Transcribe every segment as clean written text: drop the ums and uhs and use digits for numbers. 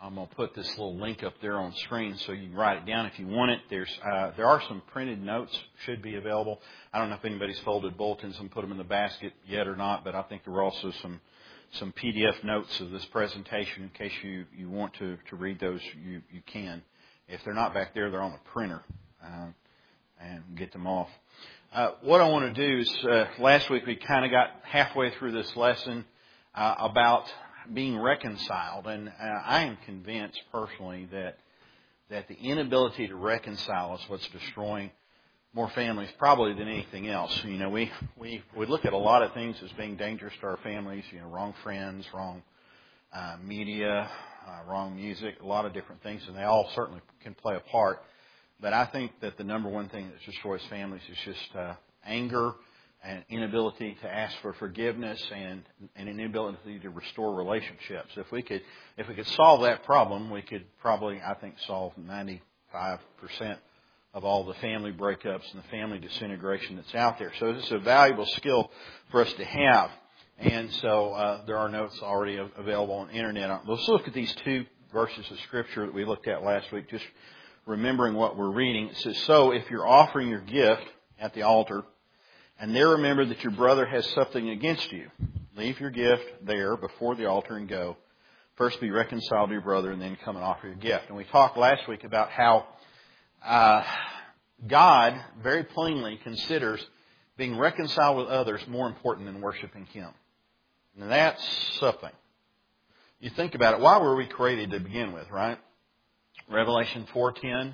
I'm going to put this little link up there on screen so you can write it down if you want it. There are some printed notes should be available. I don't know if anybody's folded bulletins and put them in the basket yet or not, but I think there were also some PDF notes of this presentation in case you want to read those. You can. If they're not back there, they're on a printer, and get them off. What I want to do is, last week we kind of got halfway through this lesson about being reconciled, and I am convinced personally that the inability to reconcile is what's destroying more families probably than anything else. You know, we look at a lot of things as being dangerous to our families. You know, wrong friends, wrong media, wrong music, a lot of different things, and they all certainly can play a part. But I think that the number one thing that destroys families is just anger and inability to ask for forgiveness and an inability to restore relationships. If we could solve that problem, we could probably, I think, solve 95% of all the family breakups and the family disintegration that's out there. So this is a valuable skill for us to have. And so there are notes already available on the internet. Let's look at these two verses of Scripture that we looked at last week, just remembering what we're reading. It says, "So if you're offering your gift at the altar, and there remember that your brother has something against you, leave your gift there before the altar and go. First be reconciled to your brother and then come and offer your gift." And we talked last week about how God very plainly considers being reconciled with others more important than worshiping Him. And that's something. You think about it. Why were we created to begin with, right? Revelation 4:10.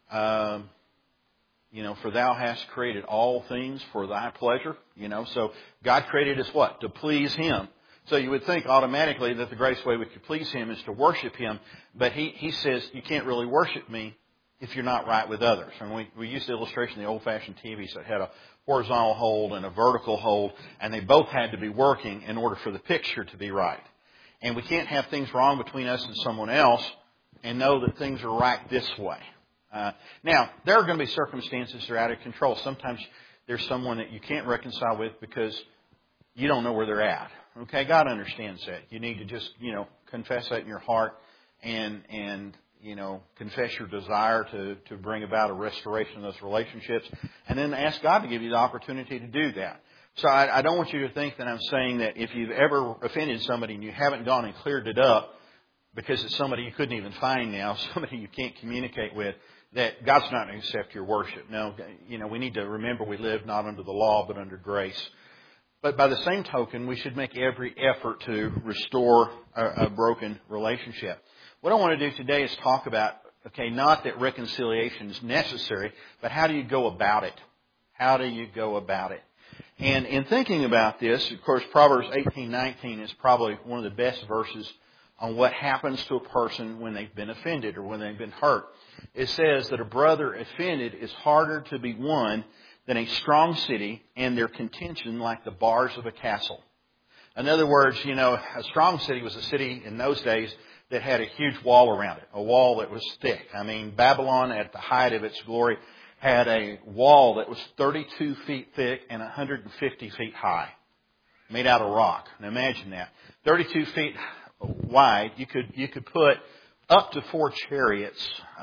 For thou hast created all things for thy pleasure. So God created us what? To please Him. So you would think automatically that the greatest way we could please Him is to worship Him. But He says you can't really worship me if you're not right with others. And we used the illustration of the old-fashioned TVs that had a horizontal hold and a vertical hold, and they both had to be working in order for the picture to be right. And we can't have things wrong between us and someone else and know that things are right this way. Now, there are going to be circumstances that are out of control. Sometimes there's someone that you can't reconcile with because you don't know where they're at. Okay, God understands that. You need to just, confess that in your heart and confess your desire to bring about a restoration of those relationships, and then ask God to give you the opportunity to do that. So I don't want you to think that I'm saying that if you've ever offended somebody and you haven't gone and cleared it up because it's somebody you couldn't even find now, somebody you can't communicate with, that God's not going to accept your worship. No, we need to remember we live not under the law but under grace. But by the same token, we should make every effort to restore a broken relationship. What I want to do today is talk about, not that reconciliation is necessary, but how do you go about it? How do you go about it? And in thinking about this, of course, Proverbs 18:19 is probably one of the best verses on what happens to a person when they've been offended or when they've been hurt. It says that a brother offended is harder to be won than a strong city, and their contention like the bars of a castle. In other words, a strong city was a city in those days that had a huge wall around it, a wall that was thick. I mean, Babylon at the height of its glory had a wall that was 32 feet thick and 150 feet high, made out of rock. Now imagine that. 32 feet wide, you could put up to 4 chariots.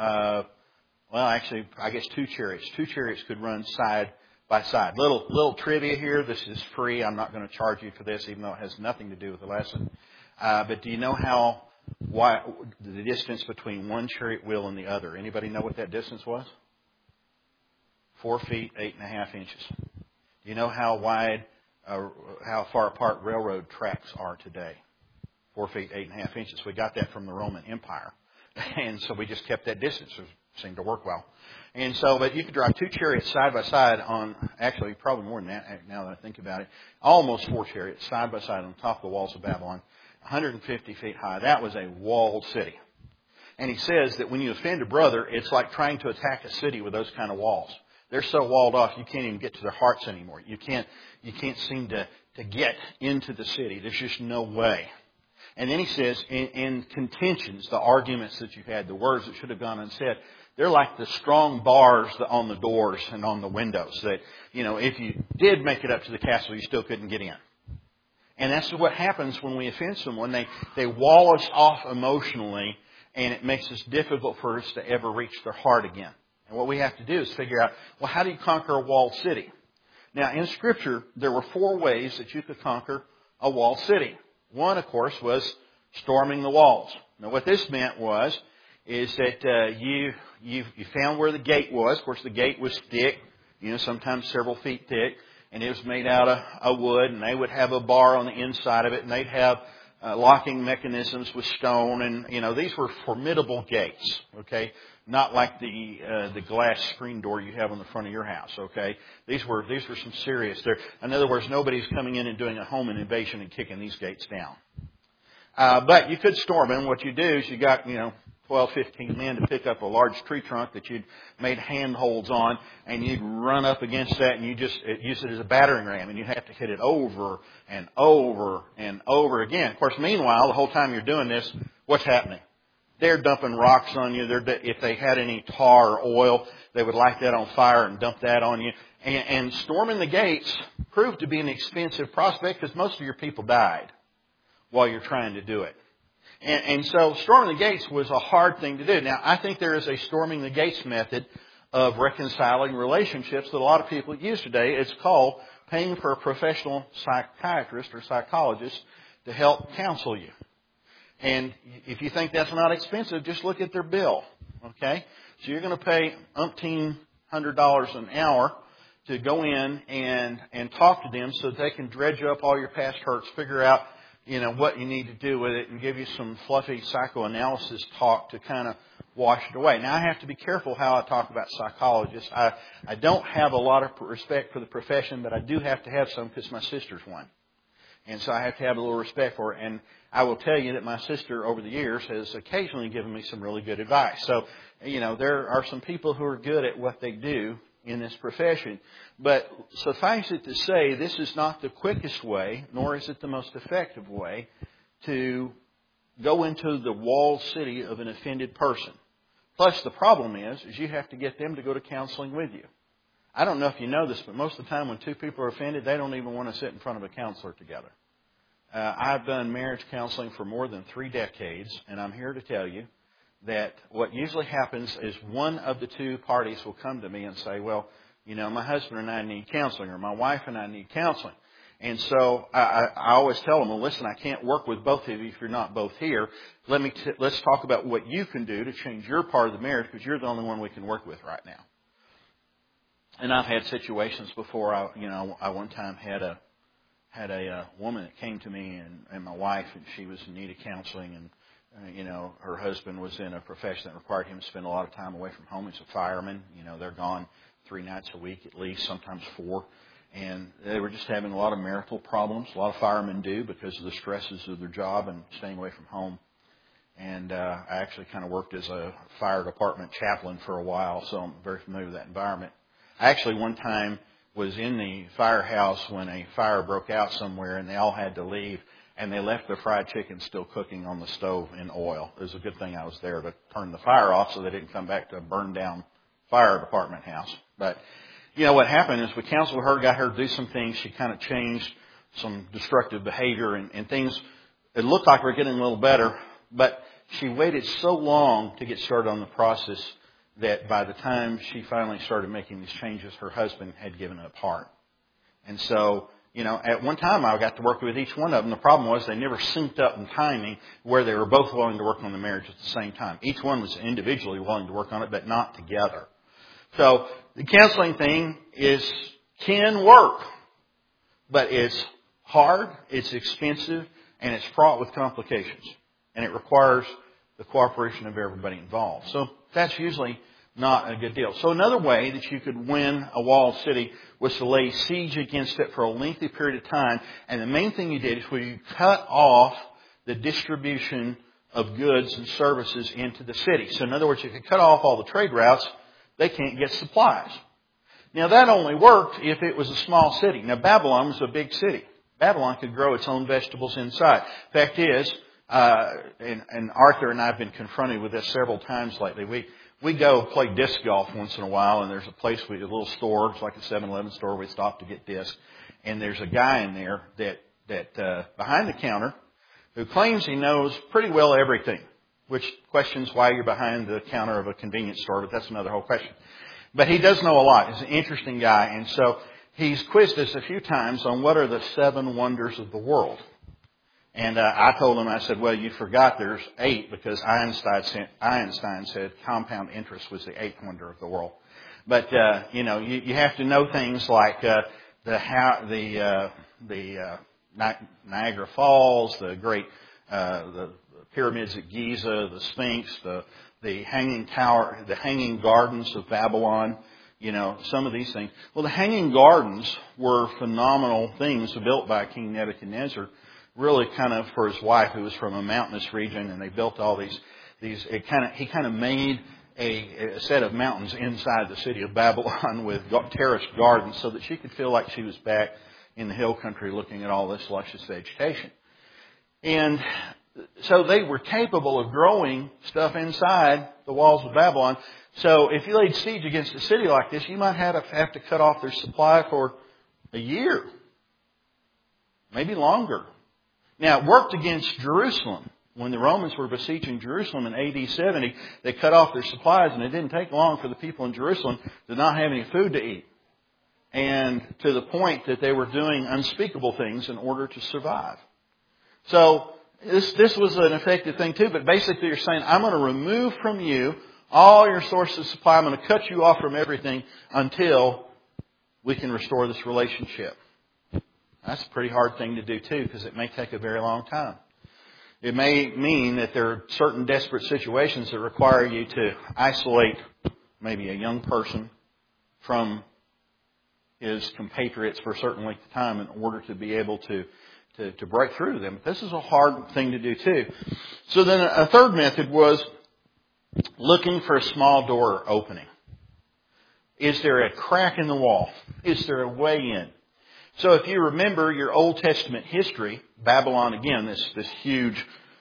Actually, I guess 2 chariots. 2 chariots could run side by side. Little trivia here. This is free. I'm not going to charge you for this, even though it has nothing to do with the lesson. But do you know why the distance between one chariot wheel and the other? Anybody know what that distance was? 4 feet, 8.5 inches. Do you know how far apart railroad tracks are today? 4 feet, 8.5 inches. We got that from the Roman Empire. And so we just kept that distance. It seemed to work well. And so, but you could drive 2 chariots side by side on, actually probably more than that now that I think about it, almost 4 chariots side by side on top of the walls of Babylon, 150 feet high. That was a walled city. And he says that when you offend a brother, it's like trying to attack a city with those kind of walls. They're so walled off you can't even get to their hearts anymore. You can't seem to get into the city. There's just no way. And then he says, in contentions, the arguments that you've had, the words that should have gone unsaid, they're like the strong bars on the doors and on the windows that, if you did make it up to the castle, you still couldn't get in. And that's what happens when we offend someone. They wall us off emotionally, and it makes it difficult for us to ever reach their heart again. And what we have to do is figure out, well, how do you conquer a walled city? Now, in Scripture, there were 4 ways that you could conquer a walled city. One, of course, was storming the walls. Now, what this meant is that you found where the gate was. Of course, the gate was thick, sometimes several feet thick, and it was made out of wood, and they would have a bar on the inside of it, and they'd have locking mechanisms with stone, and these were formidable gates. Okay, not like the glass screen door you have on the front of your house. Okay, these were some serious. In other words, nobody's coming in and doing a home invasion and kicking these gates down. But you could storm them. What you do is you got 12, 15 men to pick up a large tree trunk that you'd made handholds on, and you'd run up against that, and you just use it as a battering ram, and you'd have to hit it over and over and over again. Of course, meanwhile, the whole time you're doing this, what's happening? They're dumping rocks on you. If they had any tar or oil, they would light that on fire and dump that on you. And storming the gates proved to be an expensive prospect because most of your people died while you're trying to do it. And so storming the gates was a hard thing to do. Now, I think there is a storming the gates method of reconciling relationships that a lot of people use today. It's called paying for a professional psychiatrist or psychologist to help counsel you. And if you think that's not expensive, just look at their bill. Okay? So you're going to pay $1,100 an hour to go in and talk to them so that they can dredge up all your past hurts, figure out what you need to do with it, and give you some fluffy psychoanalysis talk to kind of wash it away. Now, I have to be careful how I talk about psychologists. I don't have a lot of respect for the profession, but I do have to have some because my sister's one. And so I have to have a little respect for it. And I will tell you that my sister, over the years, has occasionally given me some really good advice. So, there are some people who are good at what they do in this profession. But suffice it to say, this is not the quickest way, nor is it the most effective way to go into the walled city of an offended person. Plus, the problem is you have to get them to go to counseling with you. I don't know if you know this, but most of the time when 2 people are offended, they don't even want to sit in front of a counselor together. I've done marriage counseling for more than 3 decades, and I'm here to tell you that what usually happens is one of the 2 parties will come to me and say, well, my husband and I need counseling, or my wife and I need counseling. And so I always tell them, well, listen, I can't work with both of you if you're not both here. Let's talk about what you can do to change your part of the marriage, because you're the only one we can work with right now. And I've had situations before. I one time had a woman that came to me and my wife, and she was in need of counseling, and her husband was in a profession that required him to spend a lot of time away from home. He's a fireman. They're gone 3 nights a week at least, sometimes 4. And they were just having a lot of marital problems. A lot of firemen do because of the stresses of their job and staying away from home. And I actually kind of worked as a fire department chaplain for a while, so I'm very familiar with that environment. I actually one time was in the firehouse when a fire broke out somewhere, and they all had to leave. And they left their fried chicken still cooking on the stove in oil. It was a good thing I was there to turn the fire off so they didn't come back to a burned down fire department house. But, what happened is we counseled her, got her to do some things. She kind of changed some destructive behavior and things. It looked like we were getting a little better, but she waited so long to get started on the process that by the time she finally started making these changes, her husband had given up heart. And so, at one time I got to work with each one of them. The problem was they never synced up in timing where they were both willing to work on the marriage at the same time. Each one was individually willing to work on it, but not together. So the counseling thing can work, but it's hard, it's expensive, and it's fraught with complications. And it requires the cooperation of everybody involved. So that's usually not a good deal. So another way that you could win a walled city was to lay siege against it for a lengthy period of time. And the main thing you did is you cut off the distribution of goods and services into the city. So in other words, if you cut off all the trade routes, they can't get supplies. Now that only worked if it was a small city. Now Babylon was a big city. Babylon could grow its own vegetables inside. Fact is, and Arthur and I have been confronted with this several times lately. We go play disc golf once in a while, and there's a place, a little store, it's like a 7-Eleven store, we stop to get discs. And there's a guy in there that behind the counter who claims he knows pretty well everything. which questions why you're behind the counter of a convenience store, but that's another whole question. But he does know a lot. He's an interesting guy. And so he's quizzed us a few times on what are the 7 wonders of the world. And I told him, I said, well, you forgot there's 8 because Einstein said compound interest was the 8th wonder of the world. But, you have to know things like the Niagara Falls, the great the pyramids at Giza, the Sphinx, the Hanging Tower, the Hanging Gardens of Babylon, some of these things. Well, the Hanging Gardens were phenomenal things built by King Nebuchadnezzar, really kind of for his wife, who was from a mountainous region, and they built all these. He kind of made a set of mountains inside the city of Babylon with terraced gardens, so that she could feel like she was back in the hill country, looking at all this luscious vegetation. And so they were capable of growing stuff inside the walls of Babylon. So if you laid siege against a city like this, you might have to cut off their supply for a year, maybe longer. Now, it worked against Jerusalem. When the Romans were besieging Jerusalem in AD 70, they cut off their supplies, and it didn't take long for the people in Jerusalem to not have any food to eat. And to the point that they were doing unspeakable things in order to survive. So this was an effective thing too, but basically you're saying, I'm going to remove from you all your sources of supply. I'm going to cut you off from everything until we can restore this relationship. That's a pretty hard thing to do too, because it may take a very long time. It may mean that there are certain desperate situations that require you to isolate maybe a young person from his compatriots for a certain length of time in order to be able to break through them. This is a hard thing to do too. So then a third method was looking for a small door opening. Is there a crack in the wall? Is there a way in? So if you remember your Old Testament history, Babylon, again, this huge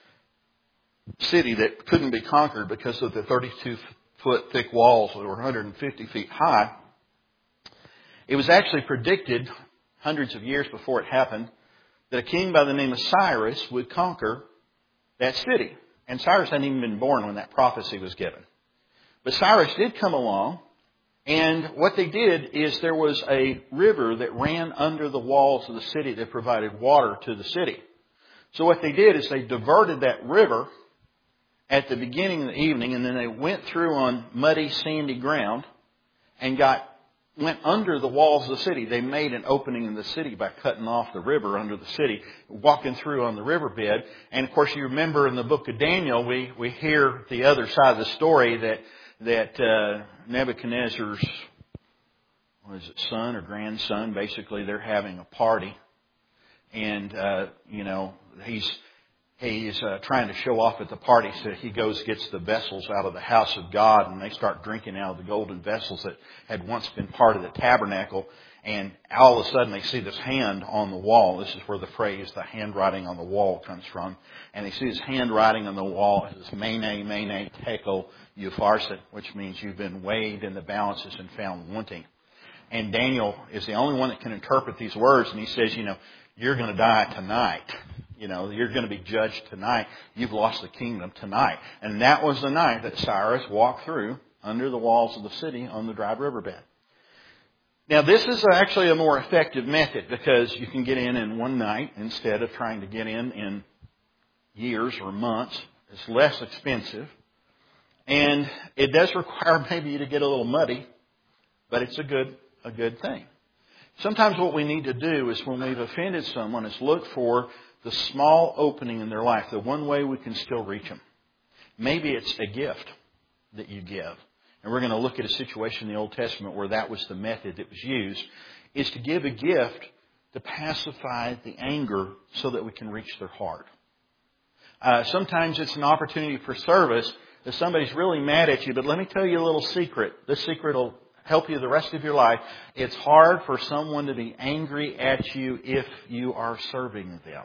city that couldn't be conquered because of the 32-foot thick walls that were 150 feet high, it was actually predicted hundreds of years before it happened that a king by the name of Cyrus would conquer that city. And Cyrus hadn't even been born when that prophecy was given. But Cyrus did come along, and what they did is there was a river that ran under the walls of the city that provided water to the city. So what they did is they diverted that river at the beginning of the evening, and then they went through on muddy, sandy ground and went under the walls of the city. They made an opening in the city by cutting off the river under the city, walking through on the riverbed. And of course, you remember in the book of Daniel, we hear the other side of the story that Nebuchadnezzar's, son or grandson, basically they're having a party. And, he's trying to show off at the party, so he gets the vessels out of the house of God, and they start drinking out of the golden vessels that had once been part of the tabernacle. And all of a sudden they see this hand on the wall. This is where the phrase, the handwriting on the wall, comes from. And they see this handwriting on the wall. It says, Mene, Mene, Tekel, Upharsin, which means you've been weighed in the balances and found wanting. And Daniel is the only one that can interpret these words. And he says, you're going to die tonight. You're going to be judged tonight. You've lost the kingdom tonight. And that was the night that Cyrus walked through under the walls of the city on the dry riverbed. Now, this is actually a more effective method because you can get in one night instead of trying to get in years or months. It's less expensive. And it does require maybe you to get a little muddy, but it's a good thing. Sometimes what we need to do is when we've offended someone is look for the small opening in their life, the one way we can still reach them. Maybe it's a gift that you give. And we're going to look at a situation in the Old Testament where that was the method that was used, is to give a gift to pacify the anger so that we can reach their heart. Sometimes it's an opportunity for service that somebody's really mad at you, but let me tell you a little secret. This secret will help you the rest of your life. It's hard for someone to be angry at you if you are serving them.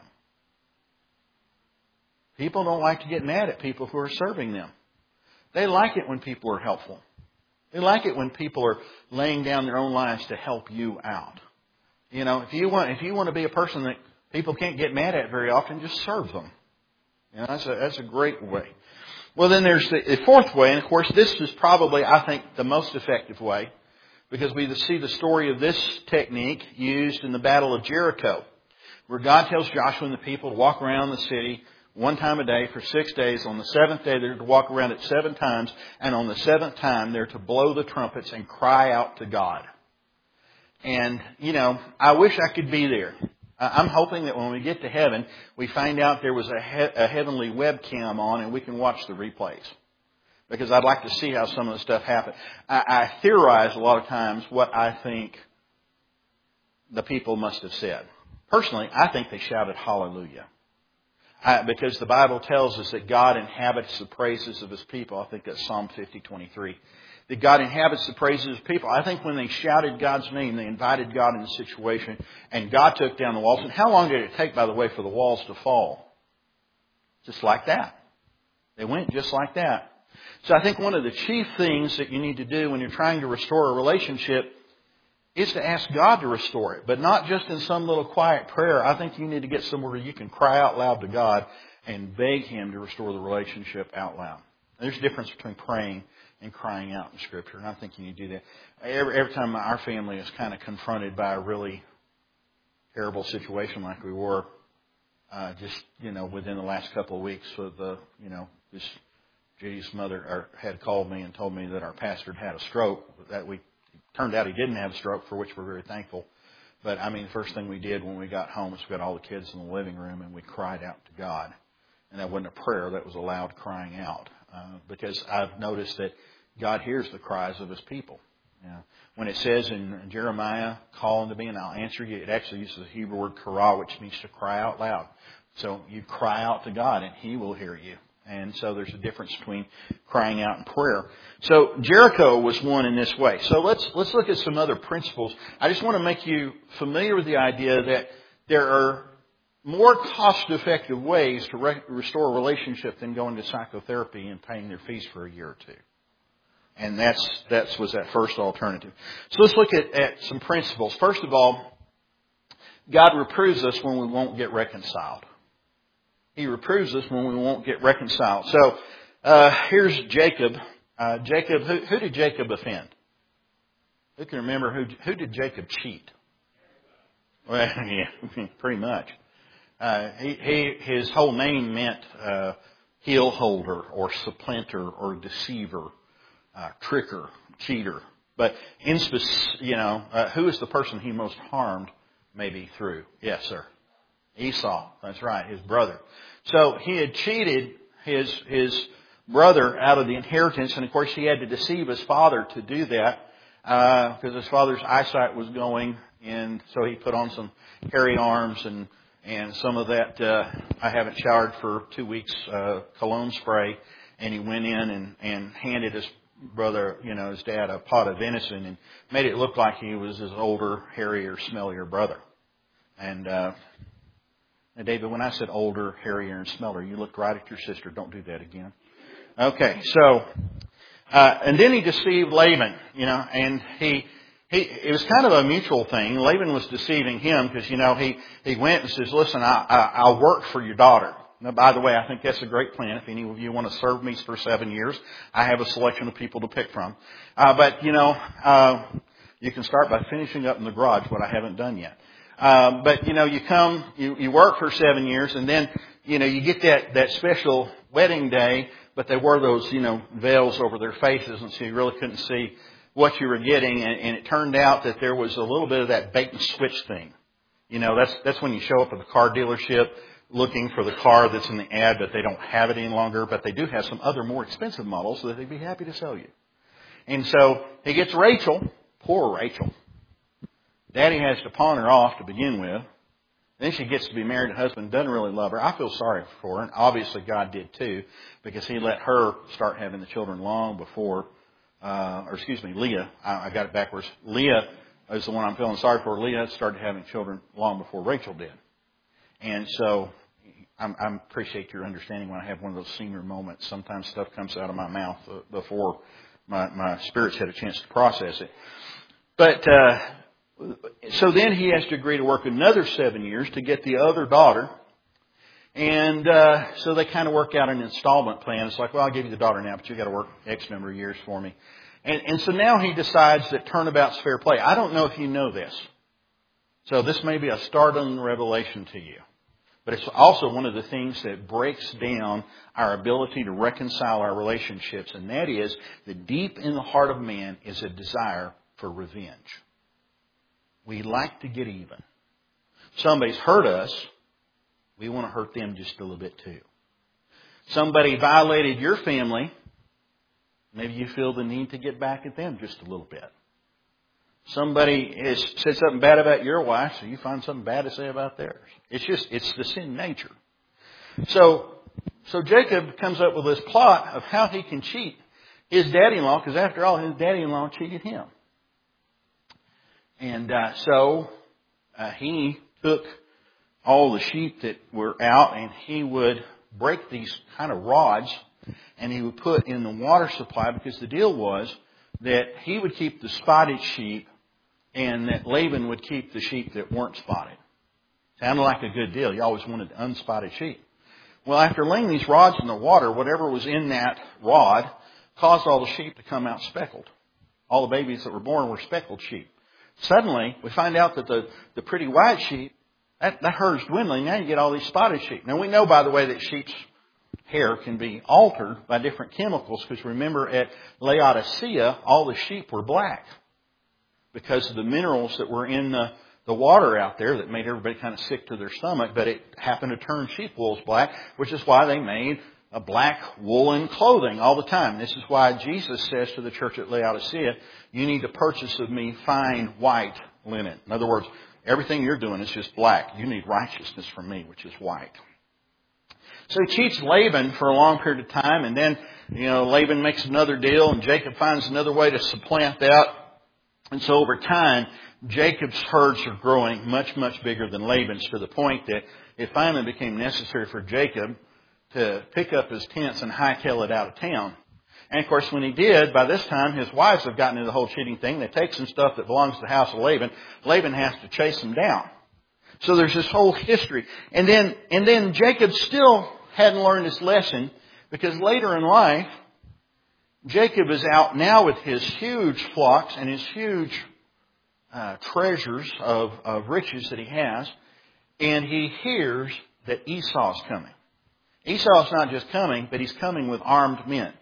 People don't like to get mad at people who are serving them. They like it when people are helpful. They like it when people are laying down their own lives to help you out. If you want to be a person that people can't get mad at very often, just serve them. That's a great way. Well, then there's the fourth way, and of course this is probably, I think, the most effective way, because we see the story of this technique used in the Battle of Jericho, where God tells Joshua and the people to walk around the city one time a day for 6 days. On the seventh day, they're to walk around it 7 times, and on the seventh time, they're to blow the trumpets and cry out to God. And, I wish I could be there. I'm hoping that when we get to heaven, we find out there was a heavenly webcam on and we can watch the replays. Because I'd like to see how some of the stuff happened. I theorize a lot of times what I think the people must have said. Personally, I think they shouted hallelujah. Because the Bible tells us that God inhabits the praises of His people. I think that's Psalm 50:23. That God inhabits the praises of His people. I think when they shouted God's name, they invited God in the situation, and God took down the walls. And how long did it take, by the way, for the walls to fall? Just like that. They went just like that. So I think one of the chief things that you need to do when you're trying to restore a relationship is to ask God to restore it. But not just in some little quiet prayer. I think you need to get somewhere where you can cry out loud to God and beg Him to restore the relationship out loud. There's a difference between praying and crying out in Scripture, and I think you need to do that. Every time our family is kind of confronted by a really terrible situation like we were, within the last couple of weeks with this Judy's mother had called me and told me that our pastor had had a stroke. Turned out he didn't have a stroke, for which we're very thankful. But the first thing we did when we got home was we got all the kids in the living room and we cried out to God. And that wasn't a prayer, that was a loud crying out. Because I've noticed that God hears the cries of His people. When it says in Jeremiah, call unto me and I'll answer you, it actually uses the Hebrew word kara, which means to cry out loud. So you cry out to God and He will hear you. And so there's a difference between crying out and prayer. So Jericho was one in this way. So let's look at some other principles. I just want to make you familiar with the idea that there are more cost-effective ways to restore a relationship than going to psychotherapy and paying their fees for a year or two. And that was that first alternative. So let's look at some principles. First of all, God reproves us when we won't get reconciled. He reproves us when we won't get reconciled. So here's Jacob. Jacob, who did Jacob offend? Who can remember who did Jacob cheat? Well, yeah, pretty much. His whole name meant heel holder or supplanter or deceiver, tricker, cheater. But who is the person he most harmed? Maybe through. Yes, sir. Esau. That's right, his brother. So he had cheated his brother out of the inheritance, and of course he had to deceive his father to do that because his father's eyesight was going, and so he put on some hairy arms and some of that I haven't showered for 2 weeks cologne spray, and he went in and handed his brother, his dad, a pot of venison and made it look like he was his older, hairier, smellier brother. And David, when I said older, hairier, and smellier, you looked right at your sister. Don't do that again. Okay, so and then he deceived Laban, and it was kind of a mutual thing. Laban was deceiving him because, he went and says, listen, I'll work for your daughter. Now, by the way, I think that's a great plan. If any of you want to serve me for 7 years, I have a selection of people to pick from. But you can start by finishing up in the garage what I haven't done yet. But you come, you work for 7 years, and then, you get that special wedding day, but they wore those, veils over their faces, and so you really couldn't see what you were getting. And it turned out that there was a little bit of that bait and switch thing. That's when you show up at the car dealership looking for the car that's in the ad, but they don't have it any longer, but they do have some other more expensive models that they'd be happy to sell you. And so he gets Rachel, poor Rachel. Daddy has to pawn her off to begin with. Then she gets to be married. Her husband doesn't really love her. I feel sorry for her. And obviously God did too, because He let her start having the children long before, Leah. I got it backwards. Leah is the one I'm feeling sorry for. Leah started having children long before Rachel did. And so I appreciate your understanding when I have one of those senior moments. Sometimes stuff comes out of my mouth before my spirit's had a chance to process it. But so then he has to agree to work another 7 years to get the other daughter. And so they kind of work out an installment plan. It's like, well, I'll give you the daughter now, but you've got to work X number of years for me. And so now he decides that turnabout's fair play. I don't know if you know this. So this may be a startling revelation to you. But it's also one of the things that breaks down our ability to reconcile our relationships. And that is that deep in the heart of man is a desire for revenge. We like to get even. Somebody's hurt us. We want to hurt them just a little bit too. Somebody violated your family. Maybe you feel the need to get back at them just a little bit. Somebody has said something bad about your wife, so you find something bad to say about theirs. It's the sin nature. So Jacob comes up with this plot of how he can cheat his daddy-in-law, because after all, his daddy-in-law cheated him. And so he took all the sheep that were out, and he would break these kind of rods, and he would put in the water supply, because the deal was that he would keep the spotted sheep and that Laban would keep the sheep that weren't spotted. Sounded like a good deal. You always wanted unspotted sheep. Well, after laying these rods in the water, whatever was in that rod caused all the sheep to come out speckled. All the babies that were born were speckled sheep. Suddenly, we find out that the pretty white sheep, that herd's dwindling. Now you get all these spotted sheep. Now we know, by the way, that sheep's hair can be altered by different chemicals, because remember at Laodicea, all the sheep were black because of the minerals that were in the water out there that made everybody kind of sick to their stomach, but it happened to turn sheep wools black, which is why they made a black woolen clothing all the time. This is why Jesus says to the church at Laodicea, you need to purchase of me fine white linen. In other words, everything you're doing is just black. You need righteousness from me, which is white. So he cheats Laban for a long period of time, and then, Laban makes another deal, and Jacob finds another way to supplant that. And so over time, Jacob's herds are growing much, much bigger than Laban's, to the point that it finally became necessary for Jacob to pick up his tents and hightail it out of town. And of course, when he did, by this time, his wives have gotten into the whole cheating thing. They take some stuff that belongs to the house of Laban. Laban has to chase them down. So there's this whole history. And then Jacob still hadn't learned his lesson, because later in life, Jacob is out now with his huge flocks and his huge treasures of riches that he has, and he hears that Esau's coming. Esau's not just coming, but he's coming with armed men.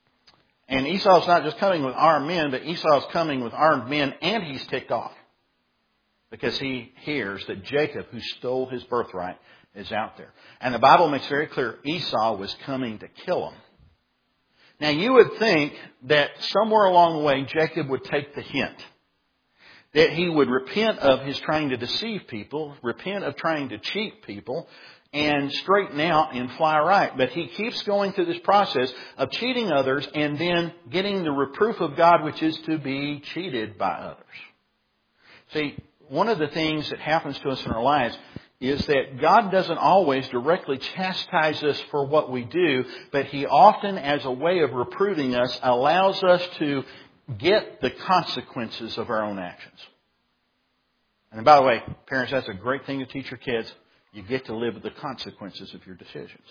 And Esau's not just coming with armed men, but Esau's coming with armed men, and he's ticked off, because he hears that Jacob, who stole his birthright, is out there. And the Bible makes very clear Esau was coming to kill him. Now you would think that somewhere along the way Jacob would take the hint. That he would repent of his trying to deceive people, repent of trying to cheat people, and straighten out and fly right. But he keeps going through this process of cheating others and then getting the reproof of God, which is to be cheated by others. See, one of the things that happens to us in our lives is that God doesn't always directly chastise us for what we do, but He often, as a way of reproving us, allows us to get the consequences of our own actions. And by the way, parents, that's a great thing to teach your kids. You get to live with the consequences of your decisions.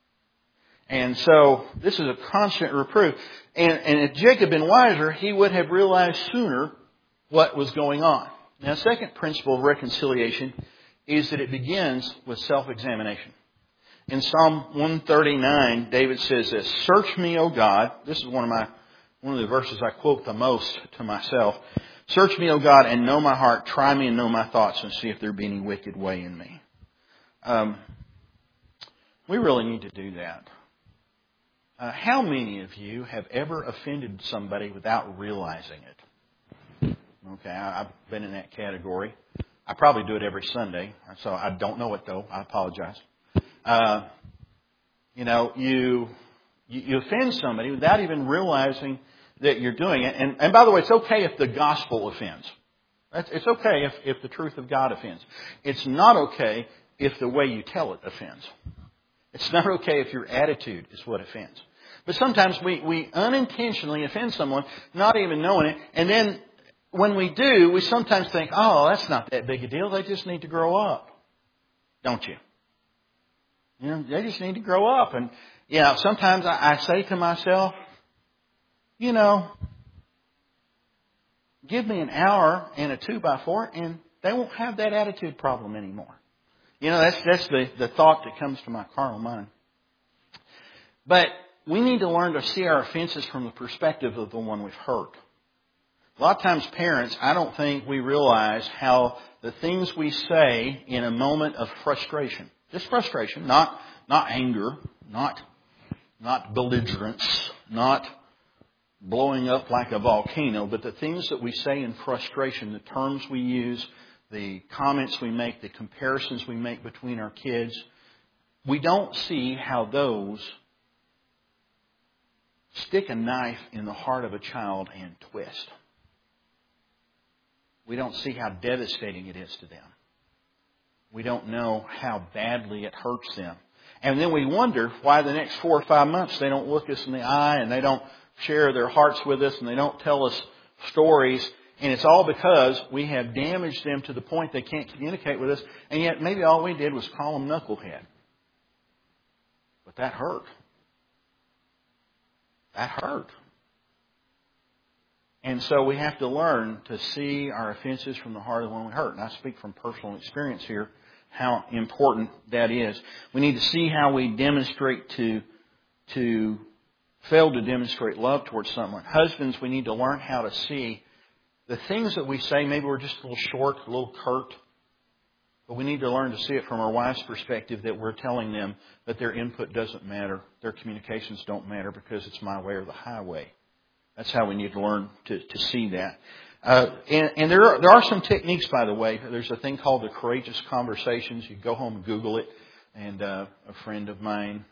And so, this is a constant reproof. And if Jacob had been wiser, he would have realized sooner what was going on. Now, the second principle of reconciliation is that it begins with self-examination. In Psalm 139, David says this, "Search me, O God." This is one of the verses I quote the most to myself. "Search me, O God, and know my heart. Try me and know my thoughts, and see if there be any wicked way in me." We really need to do that. How many of you have ever offended somebody without realizing it? Okay, I've been in that category. I probably do it every Sunday, so I don't know it though. I apologize. You offend somebody without even realizing that you're doing it. And by the way, it's okay if the gospel offends. It's okay if the truth of God offends. It's not okay if the way you tell it offends. It's not okay if your attitude is what offends. But sometimes we unintentionally offend someone, not even knowing it, and then when we do, we sometimes think, oh, that's not that big a deal. They just need to grow up. Don't you? They just need to grow up. And, sometimes I say to myself, give me an hour and a 2x4 and they won't have that attitude problem anymore. That's the thought that comes to my carnal mind. But we need to learn to see our offenses from the perspective of the one we've hurt. A lot of times parents, I don't think we realize how the things we say in a moment of frustration, just frustration, not anger, not belligerence, not blowing up like a volcano, but the things that we say in frustration, the terms we use, the comments we make, the comparisons we make between our kids, we don't see how those stick a knife in the heart of a child and twist. We don't see how devastating it is to them. We don't know how badly it hurts them. And then we wonder why the next 4 or 5 months they don't look us in the eye and they don't share their hearts with us and they don't tell us stories. And it's all because we have damaged them to the point they can't communicate with us. And yet maybe all we did was call them knucklehead. But that hurt. That hurt. And so we have to learn to see our offenses from the heart of the one we hurt. And I speak from personal experience here, how important that is. We need to see how we demonstrate to fail to demonstrate love towards someone. Husbands, we need to learn how to see the things that we say. Maybe we're just a little short, a little curt. But we need to learn to see it from our wife's perspective, that we're telling them that their input doesn't matter. Their communications don't matter because it's my way or the highway. That's how we need to learn to see that. And there are some techniques, by the way. There's a thing called the Courageous Conversations. You go home and Google it. And a friend of mine,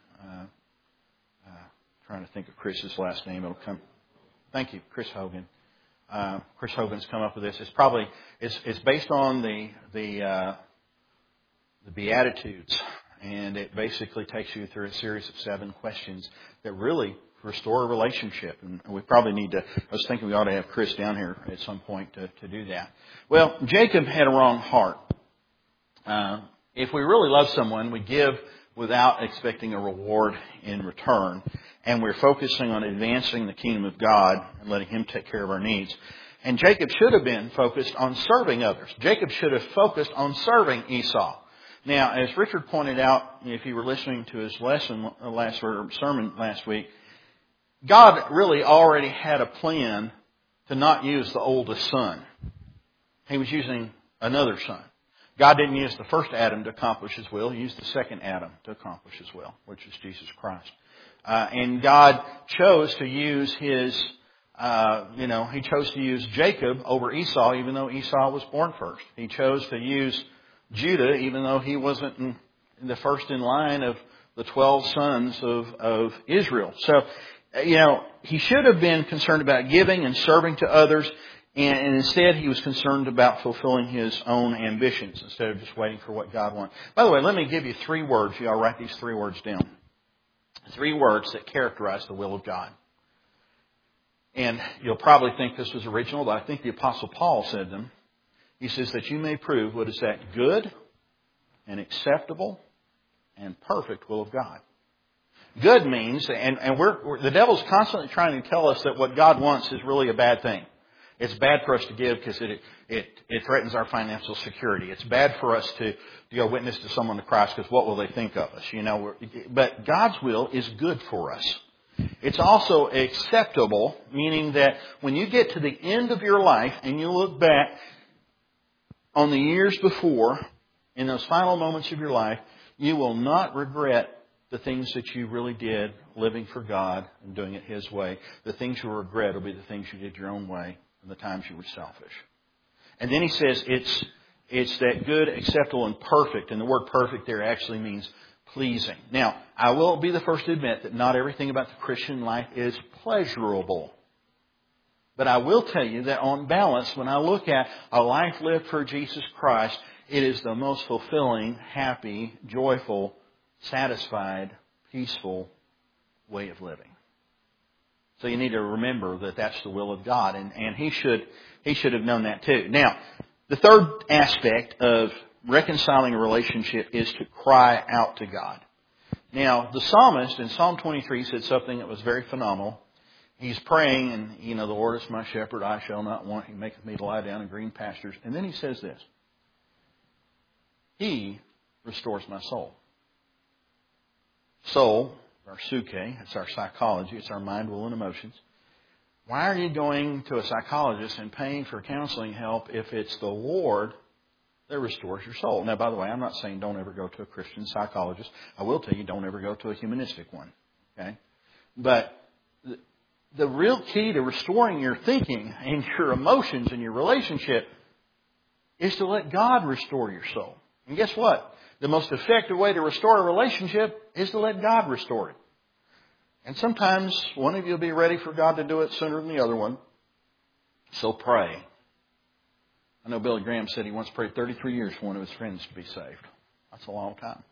trying to think of Chris's last name, it'll come. Thank you, Chris Hogan. Chris Hogan's come up with this. It's based on the Beatitudes, and it basically takes you through a series of 7 questions that really restore a relationship. And we probably need to, I was thinking we ought to have Chris down here at some point to do that. Well, Jacob had a wrong heart. If we really love someone, we give without expecting a reward in return. And we're focusing on advancing the kingdom of God and letting Him take care of our needs. And Jacob should have been focused on serving others. Jacob should have focused on serving Esau. Now, as Richard pointed out, if you were listening to his sermon last week, God really already had a plan to not use the oldest son. He was using another son. God didn't use the first Adam to accomplish His will. He used the second Adam to accomplish His will, which is Jesus Christ. And God chose to use He chose to use Jacob over Esau, even though Esau was born first. He chose to use Judah, even though he wasn't in the first in line of the 12 sons of Israel. So, he should have been concerned about giving and serving to others, and instead he was concerned about fulfilling his own ambitions instead of just waiting for what God wanted. By the way, let me give you 3 words. You all write these 3 words down. 3 words that characterize the will of God. And you'll probably think this was original, but I think the Apostle Paul said them. He says that you may prove what is that good and acceptable and perfect will of God. Good means, and the devil's constantly trying to tell us that what God wants is really a bad thing. It's bad for us to give because it threatens our financial security. It's bad for us to go witness to someone to Christ because what will they think of us? But God's will is good for us. It's also acceptable, meaning that when you get to the end of your life and you look back on the years before, in those final moments of your life, you will not regret the things that you really did living for God and doing it His way. The things you'll regret will be the things you did your own way and the times you were selfish. And then he says it's that good, acceptable, and perfect. And the word perfect there actually means pleasing. Now, I will be the first to admit that not everything about the Christian life is pleasurable. But I will tell you that on balance, when I look at a life lived for Jesus Christ, it is the most fulfilling, happy, joyful, satisfied, peaceful way of living. So you need to remember that that's the will of God, and he should have known that too. Now, the third aspect of reconciling a relationship is to cry out to God. Now, the psalmist in Psalm 23 said something that was very phenomenal. He's praying, and, the Lord is my shepherd, I shall not want. He maketh me to lie down in green pastures. And then he says this: He restores my soul. Soul, our psyche, it's our psychology, it's our mind, will, and emotions. Why are you going to a psychologist and paying for counseling help if it's the Lord that restores your soul? Now, by the way, I'm not saying don't ever go to a Christian psychologist. I will tell you, don't ever go to a humanistic one. Okay? But the real key to restoring your thinking and your emotions and your relationship is to let God restore your soul. And guess what? The most effective way to restore a relationship is to let God restore it. And sometimes one of you will be ready for God to do it sooner than the other one. So pray. I know Billy Graham said he once prayed 33 years for one of his friends to be saved. That's a long time.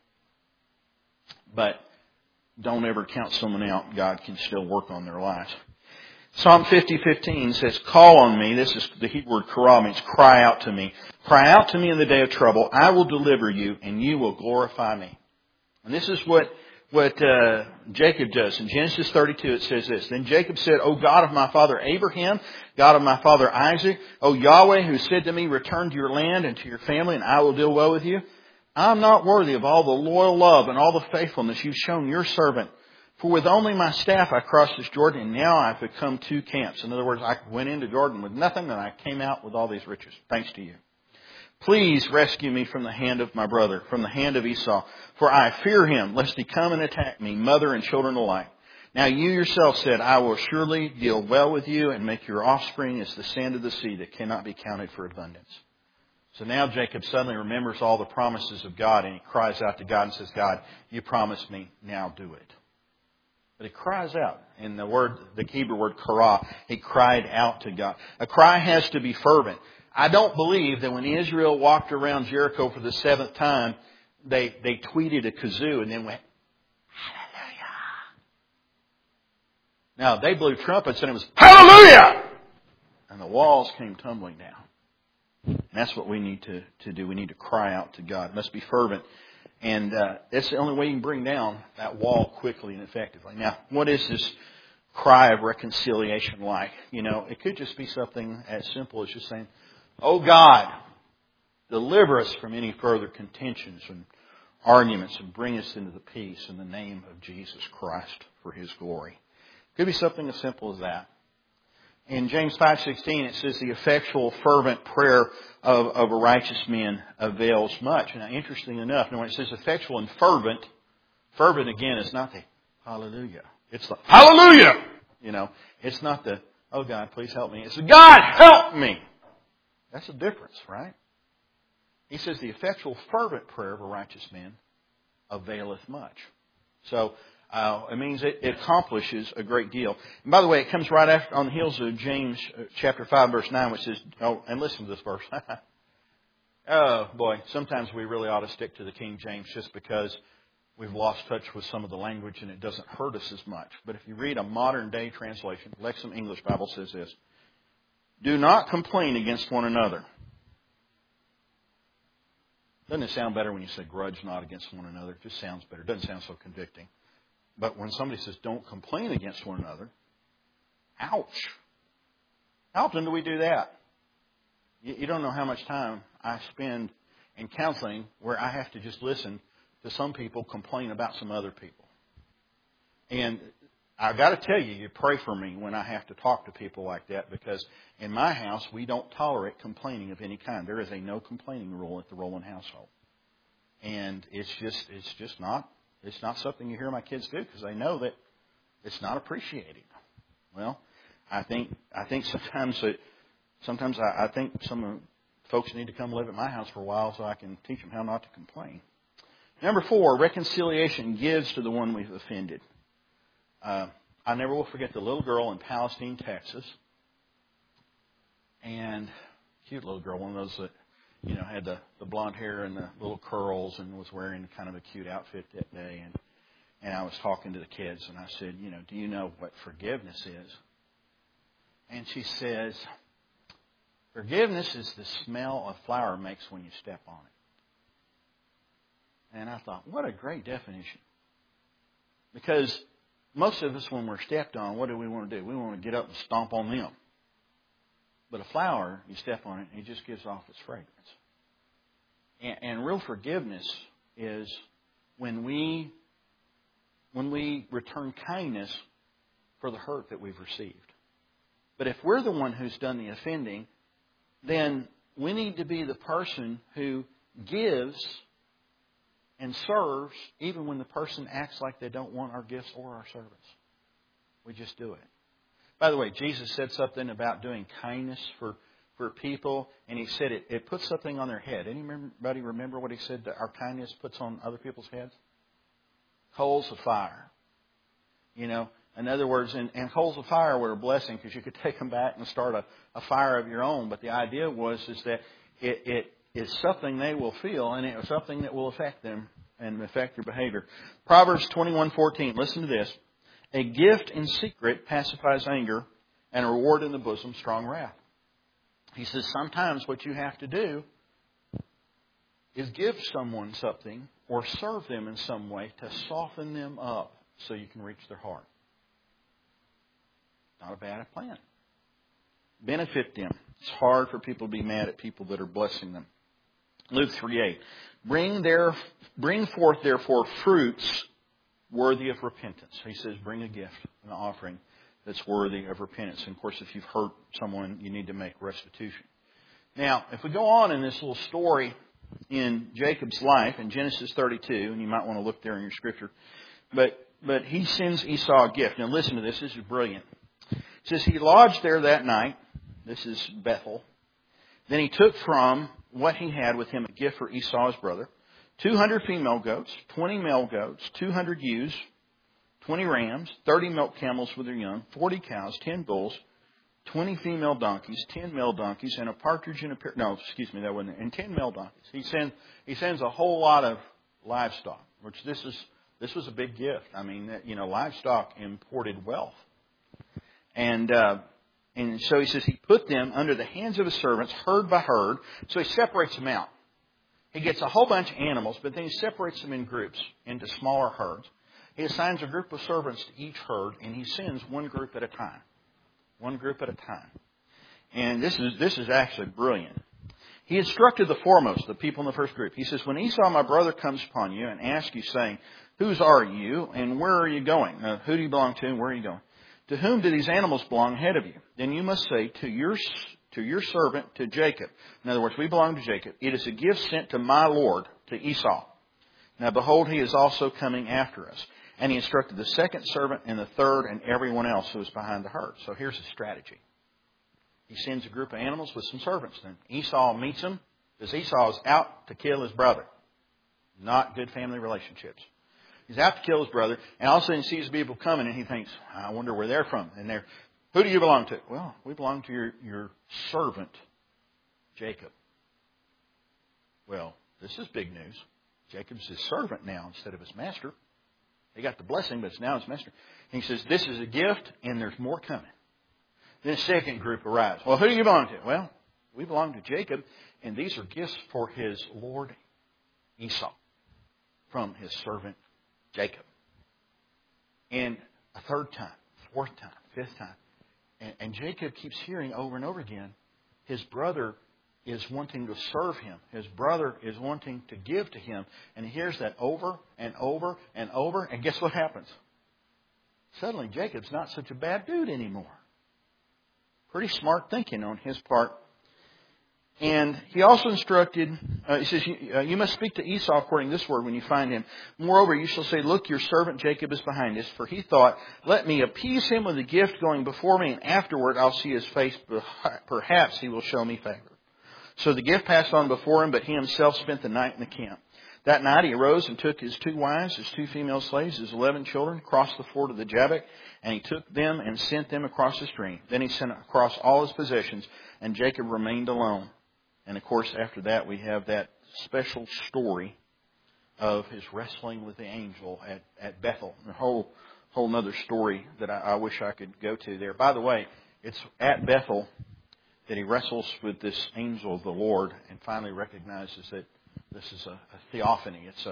But don't ever count someone out. God can still work on their lives. Psalm 50:15 says, Call on me. This is the Hebrew word karah, means cry out to me. Cry out to me in the day of trouble. I will deliver you, and you will glorify me. And this is what Jacob does. In Genesis 32 it says this: Then Jacob said, O God of my father Abraham, God of my father Isaac, O Yahweh, who said to me, Return to your land and to your family, and I will deal well with you. I am not worthy of all the loyal love and all the faithfulness you've shown your servant. For with only my staff I crossed this Jordan, and now I've become two camps. In other words, I went into Jordan with nothing, and I came out with all these riches, thanks to you. Please rescue me from the hand of my brother, from the hand of Esau. For I fear him, lest he come and attack me, mother and children alike. Now you yourself said, I will surely deal well with you, and make your offspring as the sand of the sea that cannot be counted for abundance. So now Jacob suddenly remembers all the promises of God, and he cries out to God and says, God, you promised me, now do it. But he cries out. In the Hebrew word karah, he cried out to God. A cry has to be fervent. I don't believe that when Israel walked around Jericho for the 7th time, they tweeted a kazoo and then went, Hallelujah. Now, they blew trumpets and it was, Hallelujah! And the walls came tumbling down. And that's what we need to do. We need to cry out to God. It must be fervent. And that's the only way you can bring down that wall quickly and effectively. Now, what is this cry of reconciliation like? It could just be something as simple as just saying, Oh God, deliver us from any further contentions and arguments and bring us into the peace in the name of Jesus Christ for His glory. It could be something as simple as that. In James 5:16 it says the effectual fervent prayer of a righteous man avails much. Now interesting enough, when it says effectual and fervent again is not the hallelujah. It's the hallelujah! It's not the, oh God, please help me. It's the God, help me! That's the difference, right? He says the effectual fervent prayer of a righteous man availeth much. So it means it accomplishes a great deal. And by the way, it comes right after on the heels of James chapter 5 verse 9, which says, oh, and listen to this verse. Oh boy, sometimes we really ought to stick to the King James just because we've lost touch with some of the language and it doesn't hurt us as much. But if you read a modern day translation, Lexham English Bible says this: Do not complain against one another. Doesn't it sound better when you say grudge not against one another? It just sounds better. It doesn't sound so convicting. But when somebody says don't complain against one another, ouch. How often do we do that? You don't know how much time I spend in counseling where I have to just listen to some people complain about some other people. And I've got to tell you, you pray for me when I have to talk to people like that, because in my house, we don't tolerate complaining of any kind. There is a no complaining rule at the Rowland household. And it's not something you hear my kids do because they know that it's not appreciated. Well, I think sometimes I think some folks need to come live at my house for a while so I can teach them how not to complain. Number 4, reconciliation gives to the one we've offended. I never will forget the little girl in Palestine, Texas. And cute little girl, one of those that, had the blonde hair and the little curls and was wearing kind of a cute outfit that day. And I was talking to the kids and I said, do you know what forgiveness is? And she says, forgiveness is the smell a flower makes when you step on it. And I thought, what a great definition. Because most of us, when we're stepped on, what do we want to do? We want to get up and stomp on them. But a flower, you step on it, and it just gives off its fragrance. And real forgiveness is when we return kindness for the hurt that we've received. But if we're the one who's done the offending, then we need to be the person who gives and serves even when the person acts like they don't want our gifts or our service. We just do it. By the way, Jesus said something about doing kindness for people, and He said it puts something on their head. Anybody remember what He said that our kindness puts on other people's heads? Coals of fire. In other words, and coals of fire were a blessing because you could take them back and start a fire of your own. But the idea is that it is something they will feel, and it is something that will affect them and affect their behavior. Proverbs 21:14. Listen to this. A gift in secret pacifies anger, and a reward in the bosom strong wrath. He says sometimes what you have to do is give someone something or serve them in some way to soften them up so you can reach their heart. Not a bad plan. Benefit them. It's hard for people to be mad at people that are blessing them. Luke 3:8. Bring forth therefore fruits worthy of repentance. He says bring a gift, an offering that's worthy of repentance. And of course, if you've hurt someone, you need to make restitution. Now, if we go on in this little story in Jacob's life in Genesis 32, and you might want to look there in your scripture, but he sends Esau a gift. Now listen to this. This is brilliant. It says he lodged there that night. This is Bethel. Then he took from what he had with him a gift for Esau, his brother. 200 female goats, 20 male goats, 200 ewes, 20 rams, 30 milk camels with their young, 40 cows, 10 bulls, 20 female donkeys, 10 male donkeys, and a partridge and and 10 male donkeys. He sends a whole lot of livestock, which this was a big gift. I mean, livestock imported wealth. And so he says he put them under the hands of his servants, herd by herd. So he separates them out. He gets a whole bunch of animals, but then he separates them in groups into smaller herds. He assigns a group of servants to each herd, and he sends one group at a time. One group at a time. And this is actually brilliant. He instructed the foremost, the people in the first group. He says, when Esau, my brother, comes upon you and asks you, saying, whose are you and where are you going? Who do you belong to and where are you going? To whom do these animals belong ahead of you? Then you must say, to your servant, to Jacob. In other words, we belong to Jacob. It is a gift sent to my Lord, to Esau. Now behold, he is also coming after us. And he instructed the second servant and the third and everyone else who was behind the herd. So here's his strategy. He sends a group of animals with some servants. Then Esau meets them because Esau is out to kill his brother. Not good family relationships. He's out to kill his brother, and all of a sudden he sees people coming, and he thinks, I wonder where they're from. And who do you belong to? Well, we belong to your servant, Jacob. Well, this is big news. Jacob's his servant now instead of his master. He got the blessing, but it's now his master. And he says, this is a gift, and there's more coming. Then a second group arrives. Well, who do you belong to? Well, we belong to Jacob, and these are gifts for his Lord Esau from his servant Jacob. And a third time, fourth time, fifth time. And Jacob keeps hearing over and over again, his brother is wanting to serve him. His brother is wanting to give to him. And he hears that over and over and over. And guess what happens? Suddenly Jacob's not such a bad dude anymore. Pretty smart thinking on his part. And he also instructed, he says, you must speak to Esau according to this word when you find him. Moreover, you shall say, look, your servant Jacob is behind us. For he thought, let me appease him with a gift going before me, and afterward I'll see his face. Perhaps he will show me favor. So the gift passed on before him, but he himself spent the night in the camp. That night he arose and took his 2 wives, his 2 female slaves, his 11 children, crossed the ford of the Jabbok, and he took them and sent them across the stream. Then he sent across all his possessions, and Jacob remained alone. And of course, after that, we have that special story of his wrestling with the angel at Bethel. A whole other story that I wish I could go to there. By the way, it's at Bethel that he wrestles with this angel of the Lord and finally recognizes that this is a theophany. It's a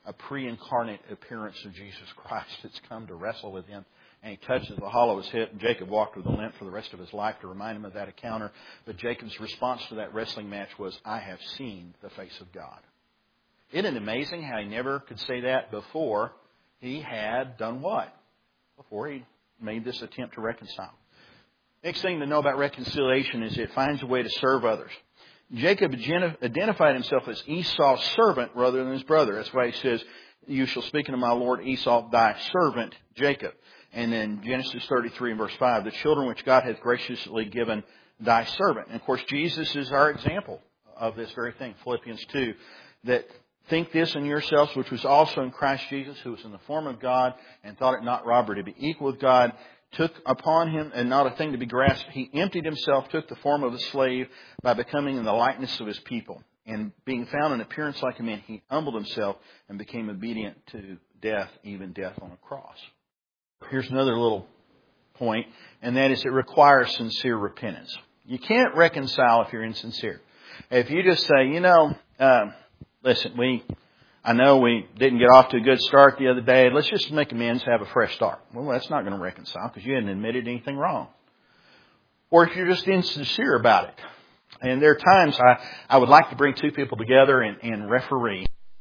a pre-incarnate appearance of Jesus Christ that's come to wrestle with him. And he touches the hollow of his hip. And Jacob walked with a limp for the rest of his life to remind him of that encounter. But Jacob's response to that wrestling match was, I have seen the face of God. Isn't it amazing how he never could say that before he had done what? Before he made this attempt to reconcile. Next thing to know about reconciliation is it finds a way to serve others. Jacob identified himself as Esau's servant rather than his brother. That's why he says, you shall speak unto my Lord Esau, thy servant Jacob. And then Genesis 33 and verse 5, the children which God hath graciously given thy servant. And of course, Jesus is our example of this very thing. Philippians 2, that think this in yourselves, which was also in Christ Jesus, who was in the form of God, and thought it not robbery to be equal with God, took upon him, and not a thing to be grasped, he emptied himself, took the form of a slave, by becoming in the likeness of his people. And being found in appearance like a man, he humbled himself and became obedient to death, even death on a cross. Here's another little point, and that is it requires sincere repentance. You can't reconcile if you're insincere. If you just say, listen, I know we didn't get off to a good start the other day. Let's just make amends, have a fresh start. Well, that's not going to reconcile because you hadn't admitted anything wrong. Or if you're just insincere about it. And there are times I would like to bring two people together and referee.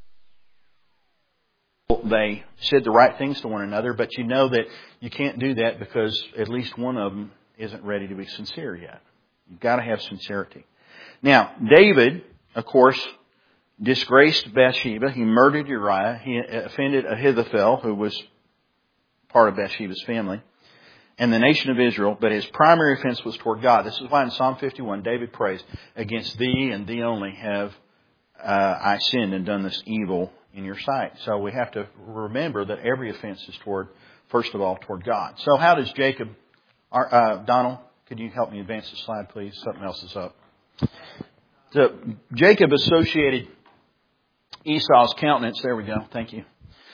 They said the right things to one another, but you know that you can't do that because at least one of them isn't ready to be sincere yet. You've got to have sincerity. Now, David, of course, disgraced Bathsheba. He murdered Uriah. He offended Ahithophel, who was part of Bathsheba's family, and the nation of Israel. But his primary offense was toward God. This is why in Psalm 51, David prays, against thee and thee only have I sinned and done this evil in your sight. So we have to remember that every offense is first of all, toward God. So how does Jacob, Donald, could you help me advance the slide, please? Something else is up. So Jacob associated Esau's countenance, there we go, thank you,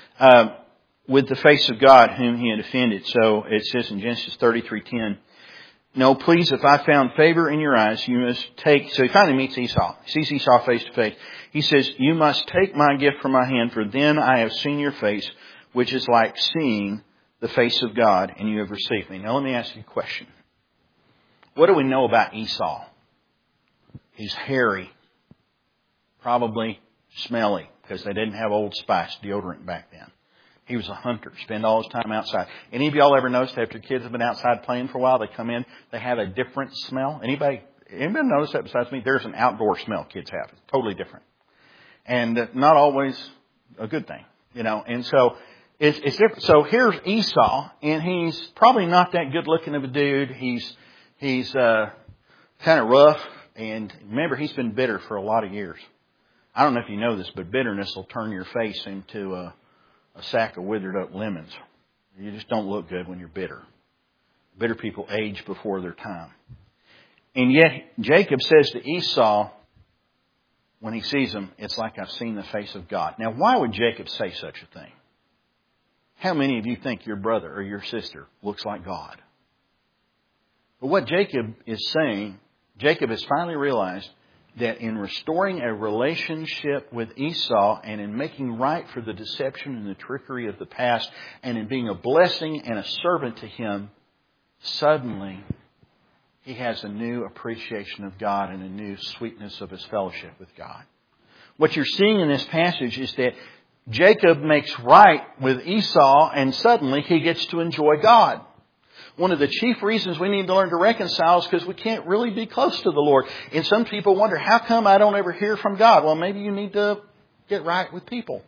with the face of God whom he had offended. So it says in Genesis 33:10, no, please, if I found favor in your eyes, you must take... So he finally meets Esau. He sees Esau face to face. He says, you must take my gift from my hand, for then I have seen your face, which is like seeing the face of God, and you have received me. Now let me ask you a question. What do we know about Esau? He's hairy. Probably smelly, because they didn't have Old Spice deodorant back then. He was a hunter, spend all his time outside. Any of y'all ever noticed after kids have been outside playing for a while, they come in, they have a different smell? Anybody notice that besides me? There's an outdoor smell kids have. It's totally different. And not always a good thing, And so it's different. So here's Esau, and he's probably not that good looking of a dude. He's kind of rough, and remember, he's been bitter for a lot of years. I don't know if you know this, but bitterness will turn your face into a sack of withered up lemons. You just don't look good when you're bitter. Bitter people age before their time. And yet, Jacob says to Esau, when he sees him, it's like I've seen the face of God. Now, why would Jacob say such a thing? How many of you think your brother or your sister looks like God? But what Jacob is saying, Jacob has finally realized that in restoring a relationship with Esau and in making right for the deception and the trickery of the past and in being a blessing and a servant to him, suddenly he has a new appreciation of God and a new sweetness of his fellowship with God. What you're seeing in this passage is that Jacob makes right with Esau and suddenly he gets to enjoy God. One of the chief reasons we need to learn to reconcile is because we can't really be close to the Lord. And some people wonder, how come I don't ever hear from God? Well, maybe you need to get right with people.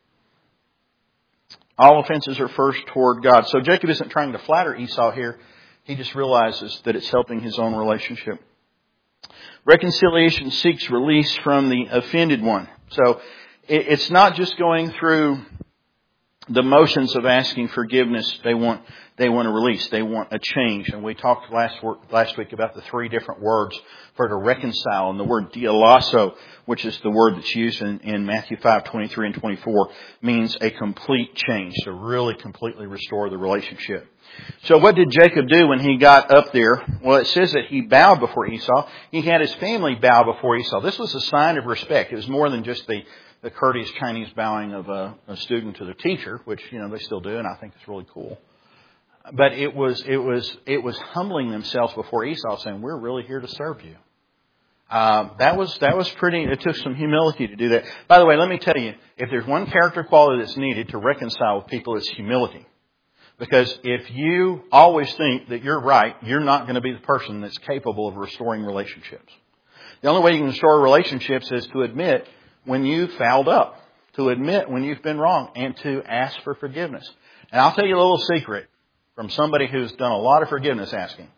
All offenses are first toward God. So Jacob isn't trying to flatter Esau here. He just realizes that it's helping his own relationship. Reconciliation seeks release from the offended one. So it's not just going through the motions of asking forgiveness. They want a release. They want a change. And we talked last week about the three different words for to reconcile. And the word dialasso, which is the word that's used in Matthew 5:23 and 24, means a complete change. To really completely restore the relationship. So what did Jacob do when he got up there? Well, it says that he bowed before Esau. He had his family bow before Esau. This was a sign of respect. It was more than just the the courteous Chinese bowing of a student to the teacher, which, they still do, and I think it's really cool. But it was humbling themselves before Esau, saying, "We're really here to serve you." That was pretty. It took some humility to do that. By the way, let me tell you, if there's one character quality that's needed to reconcile with people, it's humility. Because if you always think that you're right, you're not going to be the person that's capable of restoring relationships. The only way you can restore relationships is to admit when you fouled up, to admit when you've been wrong, and to ask for forgiveness. And I'll tell you a little secret from somebody who's done a lot of forgiveness asking.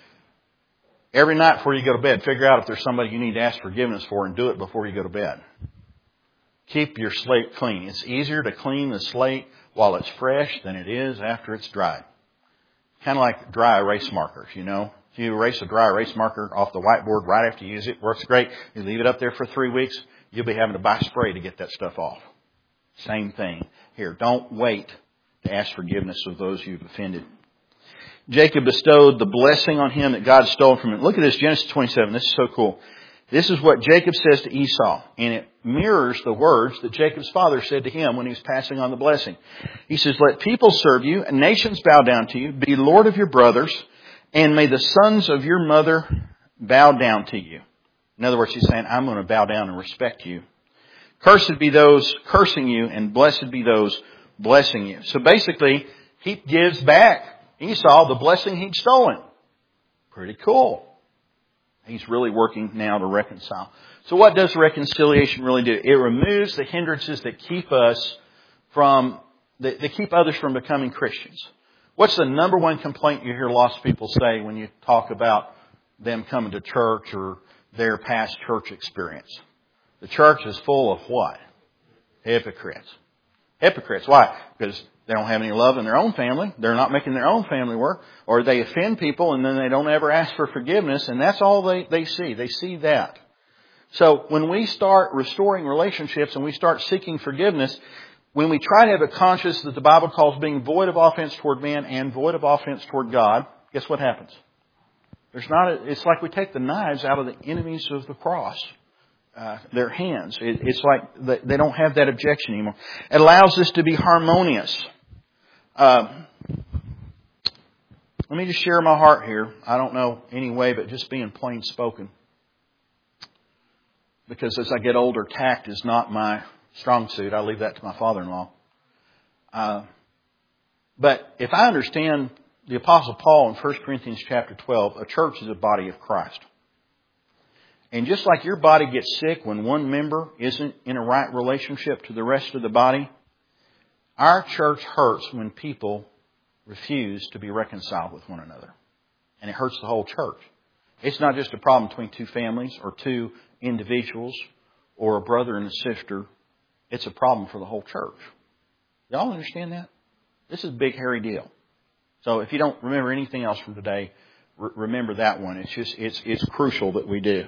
Every night before you go to bed, figure out if there's somebody you need to ask forgiveness for and do it before you go to bed. Keep your slate clean. It's easier to clean the slate while it's fresh than it is after it's dried. Kind of like dry erase markers, If you erase a dry erase marker off the whiteboard right after you use it, works great. You leave it up there for 3 weeks, you'll be having to buy spray to get that stuff off. Same thing here. Don't wait to ask forgiveness of those you've offended. Jacob bestowed the blessing on him that God stole from him. Look at this, Genesis 27. This is so cool. This is what Jacob says to Esau, and it mirrors the words that Jacob's father said to him when he was passing on the blessing. He says, "Let people serve you, and nations bow down to you. Be Lord of your brothers, and may the sons of your mother bow down to you." In other words, he's saying, I'm going to bow down and respect you. "Cursed be those cursing you, and blessed be those blessing you." So basically, he gives back Esau the blessing he'd stolen. Pretty cool. He's really working now to reconcile. So what does reconciliation really do? It removes the hindrances that keep us that keep others from becoming Christians. What's the number one complaint you hear lost people say when you talk about them coming to church or their past church experience? The church is full of what? Hypocrites. Hypocrites. Why? Because they don't have any love in their own family. They're not making their own family work. Or they offend people and then they don't ever ask for forgiveness. And that's all they see. They see that. So when we start restoring relationships and we start seeking forgiveness, when we try to have a conscience that the Bible calls being void of offense toward man and void of offense toward God, guess what happens? It's like we take the knives out of the enemies of the cross. Their hands. It's like they don't have that objection anymore. It allows us to be harmonious. Let me just share my heart here. I don't know any way but just being plain spoken. Because as I get older, tact is not my strong suit. I leave that to my father-in-law. But if I understand the Apostle Paul in 1 Corinthians chapter 12, a church is a body of Christ. And just like your body gets sick when one member isn't in a right relationship to the rest of the body, our church hurts when people refuse to be reconciled with one another. And it hurts the whole church. It's not just a problem between two families or two individuals or a brother and a sister. It's a problem for the whole church. Y'all understand that? This is a big, hairy deal. So if you don't remember anything else from today, remember that one. It's crucial that we do.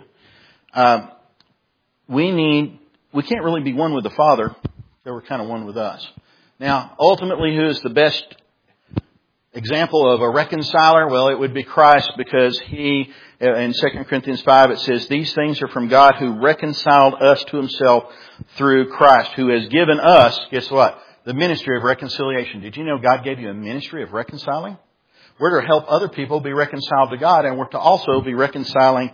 We can't really be one with the Father, so we're kind of one with us. Now, ultimately, who is the best example of a reconciler? Well, it would be Christ, because He, in 2 Corinthians 5, it says, "These things are from God who reconciled us to Himself through Christ, who has given us," guess what? The ministry of reconciliation. Did you know God gave you a ministry of reconciling? We're to help other people be reconciled to God, and we're to also be reconciling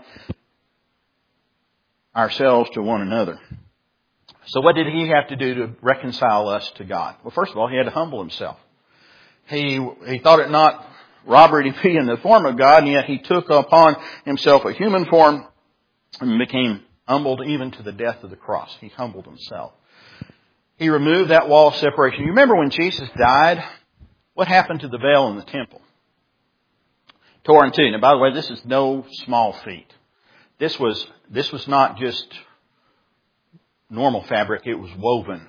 ourselves to one another. So what did He have to do to reconcile us to God? Well, first of all, He had to humble Himself. He thought it not robbery to be in the form of God, and yet He took upon Himself a human form and became humbled even to the death of the cross. He humbled Himself. He removed that wall of separation. You remember when Jesus died? What happened to the veil in the temple? Tore in two. Now, by the way, this is no small feat. This was not just normal fabric. It was woven,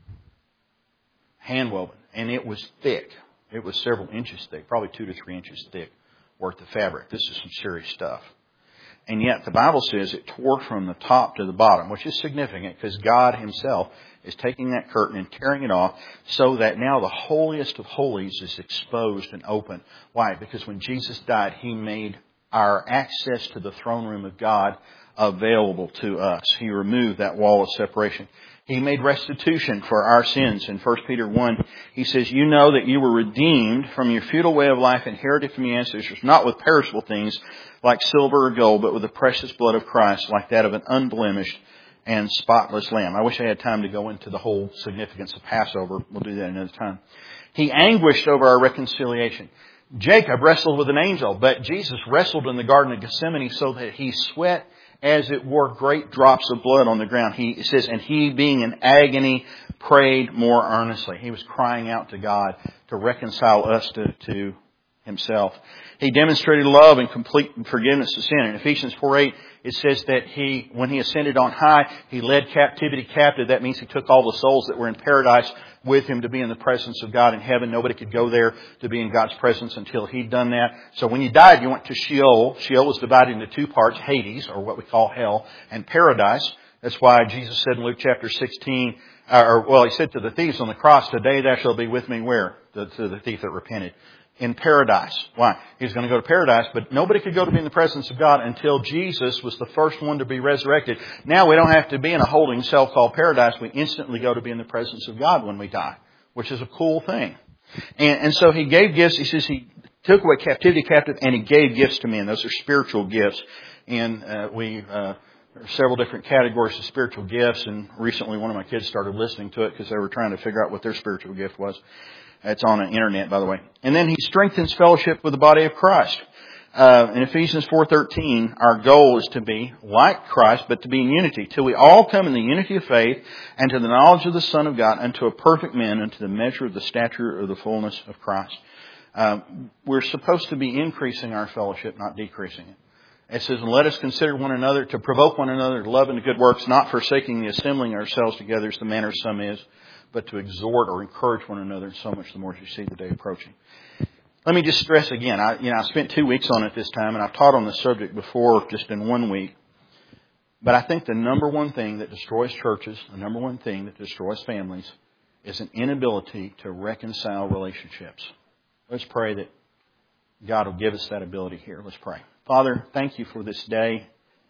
hand woven, and it was thick. It was several inches thick, probably 2 to 3 inches thick worth of fabric. This is some serious stuff. And yet the Bible says it tore from the top to the bottom, which is significant because God Himself is taking that curtain and tearing it off so that now the holiest of holies is exposed and open. Why? Because when Jesus died, He made our access to the throne room of God available to us. He removed that wall of separation. He made restitution for our sins. In 1 Peter 1, he says, you know that you were redeemed from your futile way of life inherited from your ancestors, not with perishable things like silver or gold, but with the precious blood of Christ, like that of an unblemished and spotless lamb. I wish I had time to go into the whole significance of Passover. We'll do that another time. He anguished over our reconciliation. Jacob wrestled with an angel, but Jesus wrestled in the Garden of Gethsemane so that he sweat as it were great drops of blood on the ground. He says, and he being in agony prayed more earnestly. He was crying out to God to reconcile us to himself. He demonstrated love and complete forgiveness of sin. In Ephesians 4:8, it says that when he ascended on high, he led captivity captive. That means he took all the souls that were in paradise with him to be in the presence of God in heaven. Nobody could go there to be in God's presence until he'd done that. So when you died, you went to Sheol. Sheol was divided into two parts, Hades, or what we call hell, and paradise. That's why Jesus said in Luke chapter 16, he said to the thieves on the cross, today thou shalt be with me where? To the thief that repented. In paradise. Why? He was going to go to paradise, but nobody could go to be in the presence of God until Jesus was the first one to be resurrected. Now we don't have to be in a holding cell called paradise. We instantly go to be in the presence of God when we die, which is a cool thing. And so he gave gifts. He says he took away captivity captive and he gave gifts to men. Those are spiritual gifts. And there are several different categories of spiritual gifts. And recently one of my kids started listening to it because they were trying to figure out what their spiritual gift was. It's on the internet, by the way. And then he strengthens fellowship with the body of Christ. In Ephesians 4:13, our goal is to be like Christ, but to be in unity, till we all come in the unity of faith and to the knowledge of the Son of God, unto a perfect man, unto the measure of the stature of the fullness of Christ. We're supposed to be increasing our fellowship, not decreasing it. It says, and let us consider one another, to provoke one another to love and to good works, not forsaking the assembling ourselves together as the manner of some is, but to exhort or encourage one another, so much the more as you see the day approaching. Let me just stress again, I spent 2 weeks on it this time, and I've taught on this subject before just in 1 week. But I think the number one thing that destroys churches, the number one thing that destroys families, is an inability to reconcile relationships. Let's pray that God will give us that ability here. Let's pray. Father, thank you for this day.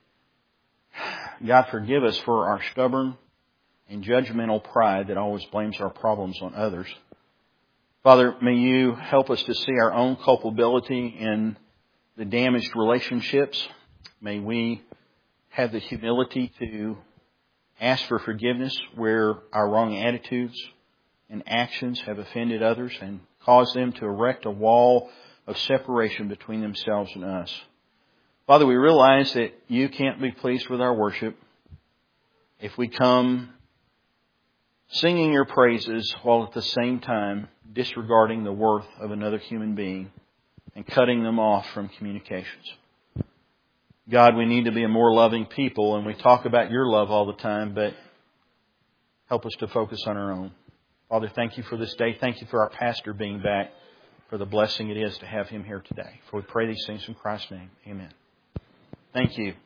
God, forgive us for our stubborn and judgmental pride that always blames our problems on others. Father, may you help us to see our own culpability in the damaged relationships. May we have the humility to ask for forgiveness where our wrong attitudes and actions have offended others and caused them to erect a wall of separation between themselves and us. Father, we realize that you can't be pleased with our worship if we come singing your praises while at the same time disregarding the worth of another human being and cutting them off from communications. God, we need to be a more loving people, and we talk about your love all the time, but help us to focus on our own. Father, thank you for this day. Thank you for our pastor being back, for the blessing it is to have him here today. For we pray these things in Christ's name. Amen. Thank you.